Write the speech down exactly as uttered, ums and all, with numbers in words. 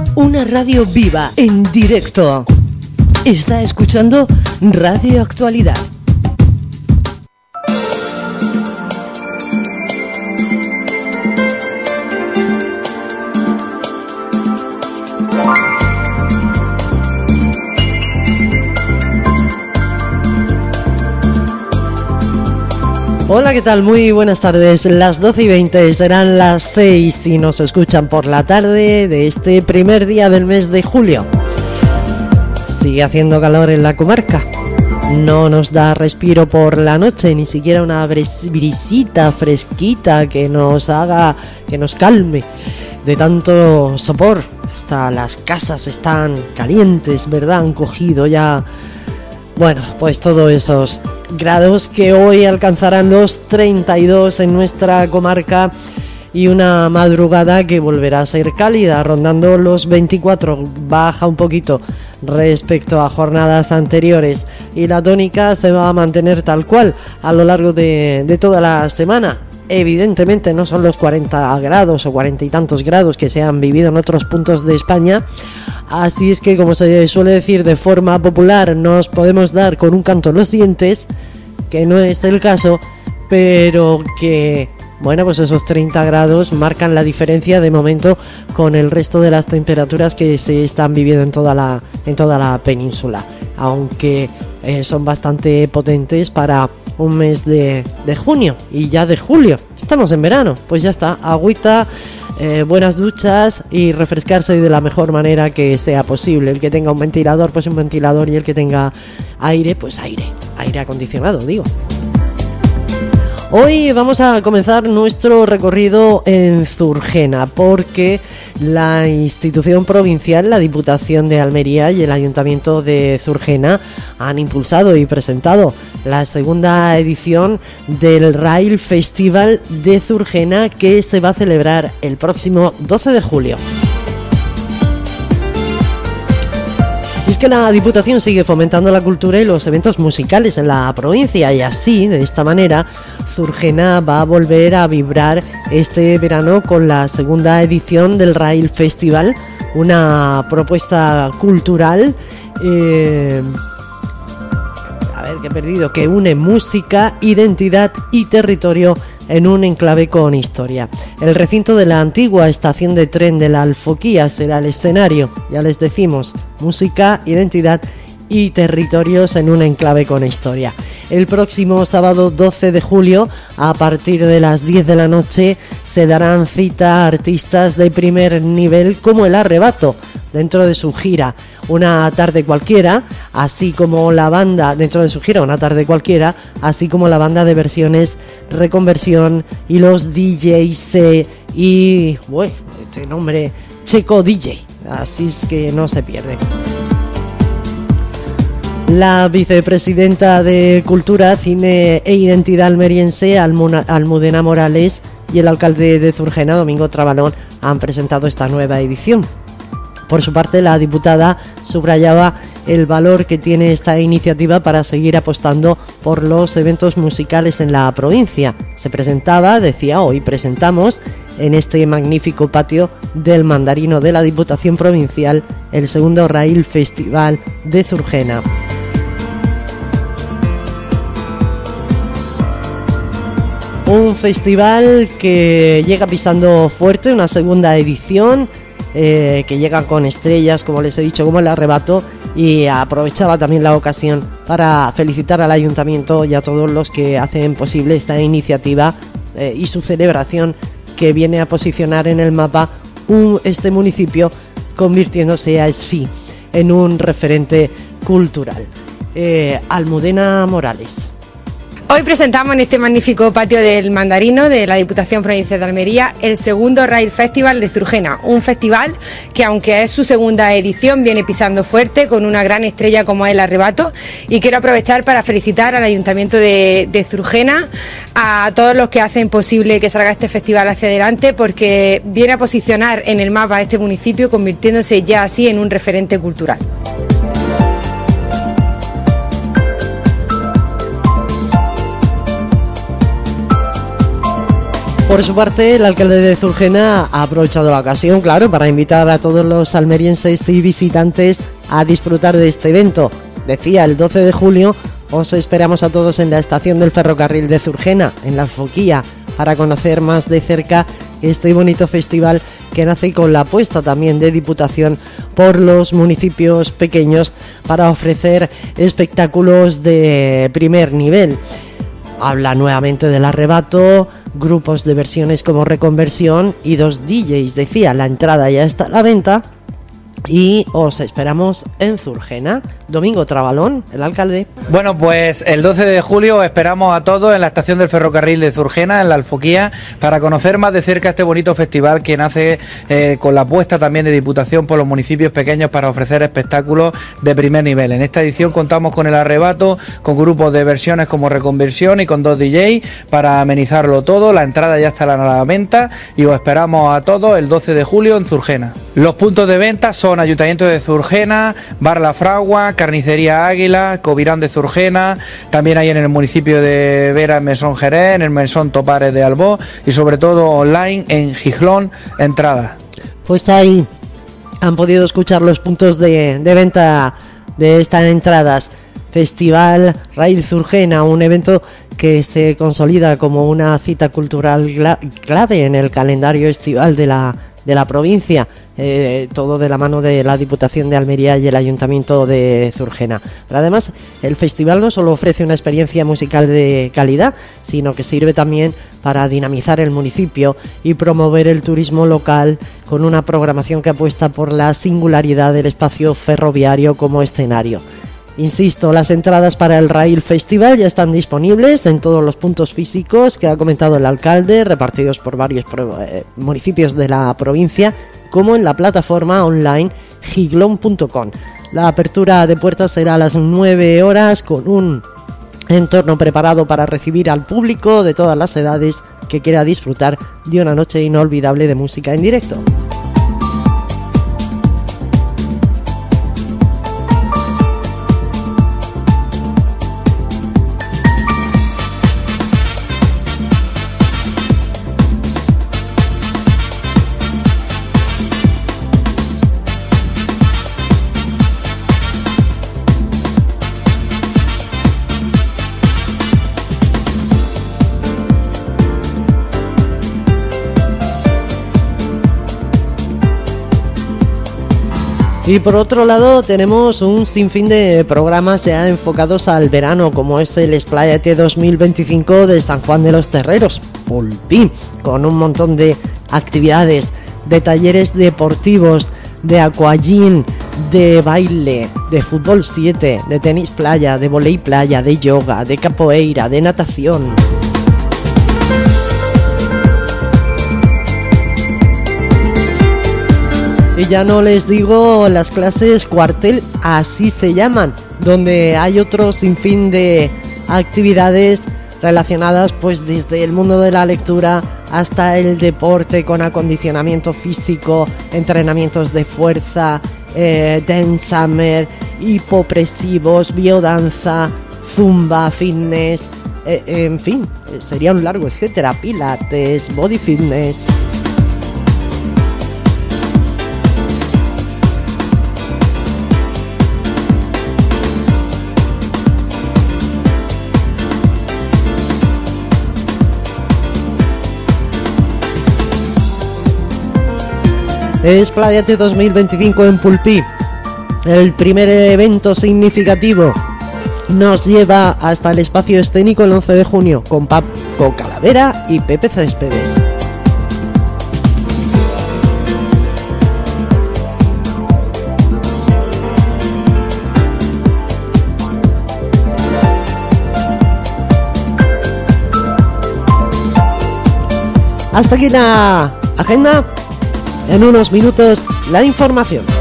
Una radio viva, en directo. Está escuchando Radio Actualidad. Hola, ¿qué tal? Muy buenas tardes. Las doce y veinte serán las seis si nos escuchan por la tarde de este primer día del mes de julio. Sigue haciendo calor en la comarca. No nos da respiro por la noche, ni siquiera una brisita fresquita que nos haga, que nos calme de tanto sopor. Hasta las casas están calientes, ¿verdad? Han cogido ya... Bueno, pues todos esos grados que hoy alcanzarán los treinta y dos en nuestra comarca y una madrugada que volverá a ser cálida, rondando los veinticuatro, baja un poquito respecto a jornadas anteriores y la tónica se va a mantener tal cual a lo largo de, de toda la semana. Evidentemente no son los cuarenta grados o cuarenta y tantos grados que se han vivido en otros puntos de España. Así es que, como se suele decir de forma popular, nos podemos dar con un canto en los dientes, que no es el caso, pero que, bueno, pues esos treinta grados marcan la diferencia de momento con el resto de las temperaturas que se están viviendo en toda la, en toda la península, aunque eh, son bastante potentes para un mes de, de junio y ya de julio. Estamos en verano, pues ya está, agüita... Eh, buenas duchas y refrescarse de la mejor manera que sea posible. El que tenga un ventilador, pues un ventilador, y el que tenga aire, pues aire, aire acondicionado, digo. Hoy vamos a comenzar nuestro recorrido en Zurgena, porque la institución provincial, la Diputación de Almería y el Ayuntamiento de Zurgena han impulsado y presentado la segunda edición del Rail Festival de Zurgena, que se va a celebrar el próximo doce de julio. Y es que la Diputación sigue fomentando la cultura y los eventos musicales en la provincia, y así, de esta manera, Zurgena va a volver a vibrar este verano con la segunda edición del Rail Festival, una propuesta cultural eh, a ver, que he perdido, que une música, identidad y territorio en un enclave con historia. El recinto de la antigua estación de tren de la Alfoquía será el escenario, ya les decimos, música, identidad y territorios en un enclave con historia. El próximo sábado doce de julio, a partir de las diez de la noche, se darán cita a artistas de primer nivel como El Arrebato, dentro de su gira Una tarde cualquiera, así como la banda, dentro de su gira Una tarde cualquiera, así como la banda de versiones Reconversión y los D Js y, bueno, este nombre, Checo D J, así es que no se pierde. La vicepresidenta de Cultura, Cine e Identidad almeriense, Almudena Morales, y el alcalde de Zurgena, Domingo Trabalón, han presentado esta nueva edición. Por su parte, la diputada subrayaba el valor que tiene esta iniciativa para seguir apostando por los eventos musicales en la provincia. Se presentaba, decía, hoy presentamos en este magnífico patio del Mandarino de la Diputación Provincial el segundo Rail Festival de Zurgena. Un festival que llega pisando fuerte, una segunda edición eh, que llega con estrellas, como les he dicho, como El Arrebato, y aprovechaba también la ocasión para felicitar al Ayuntamiento y a todos los que hacen posible esta iniciativa eh, y su celebración, que viene a posicionar en el mapa un, este municipio, convirtiéndose así en un referente cultural. Eh, Almudena Morales. Hoy presentamos en este magnífico patio del Mandarino de la Diputación Provincial de Almería el segundo Rail Festival de Zurgena, un festival que, aunque es su segunda edición, viene pisando fuerte con una gran estrella como es El Arrebato, y quiero aprovechar para felicitar al Ayuntamiento de, de Zurgena, a todos los que hacen posible que salga este festival hacia adelante, porque viene a posicionar en el mapa a este municipio, convirtiéndose ya así en un referente cultural. Por su parte, el alcalde de Zurgena ha aprovechado la ocasión, claro, para invitar a todos los almerienses y visitantes a disfrutar de este evento. Decía, el doce de julio os esperamos a todos en la estación del ferrocarril de Zurgena, en la Alfoquía, para conocer más de cerca este bonito festival que nace con la apuesta también de Diputación por los municipios pequeños para ofrecer espectáculos de primer nivel. Habla nuevamente del arrebato, grupos de versiones como Reconversión y dos D Js. Decía, la entrada ya está a la venta y os esperamos en Zurgena. Domingo Trabalón, el alcalde. Bueno, pues el doce de julio esperamos a todos en la estación del ferrocarril de Zurgena, en la Alfoquía, para conocer más de cerca este bonito festival que nace eh, con la apuesta también de Diputación por los municipios pequeños para ofrecer espectáculos de primer nivel. En esta edición contamos con el arrebato, con grupos de versiones como Reconversión y con dos D Js para amenizarlo todo. La entrada ya está a la venta y os esperamos a todos el doce de julio en Zurgena. Los puntos de venta son Ayuntamiento de Zurgena, Bar La Fragua, Carnicería Águila, Covirán de Zurgena, también hay en el municipio de Vera, en Mesón Jerez, en el Mesón Topares de Albó y sobre todo online en Gijlón Entrada. Pues ahí han podido escuchar los puntos de, de venta de estas entradas. Festival Rail Zurgena, un evento que se consolida como una cita cultural clave en el calendario estival de la, de la provincia. Eh, todo de la mano de la Diputación de Almería y el Ayuntamiento de Zurgena. Pero además, el festival no solo ofrece una experiencia musical de calidad, sino que sirve también para dinamizar el municipio y promover el turismo local con una programación que apuesta por la singularidad del espacio ferroviario como escenario. Insisto, las entradas para el Rail Festival ya están disponibles en todos los puntos físicos que ha comentado el alcalde, repartidos por varios pro- eh, municipios de la provincia, como en la plataforma online giglón punto com. La apertura de puertas será a las nueve horas con un entorno preparado para recibir al público de todas las edades que quiera disfrutar de una noche inolvidable de música en directo. Y por otro lado tenemos un sinfín de programas ya enfocados al verano, como es el Expláyate dos mil veinticinco de San Juan de los Terreros, Pulpí, con un montón de actividades, de talleres deportivos, de aquagym, de baile, de fútbol siete, de tenis playa, de volei playa, de yoga, de capoeira, de natación. Y ya no les digo las clases cuartel, así se llaman, donde hay otro sinfín de actividades relacionadas pues desde el mundo de la lectura hasta el deporte con acondicionamiento físico, entrenamientos de fuerza, eh, dance summer, hipopresivos, biodanza, zumba, fitness, eh, en fin, sería un largo etcétera, pilates, body fitness. Expláyate dos mil veinticinco en Pulpí, el primer evento significativo, nos lleva hasta el espacio escénico el once de junio con Paco Calavera y Pepe Céspedes. Hasta aquí la agenda. En unos minutos, la información.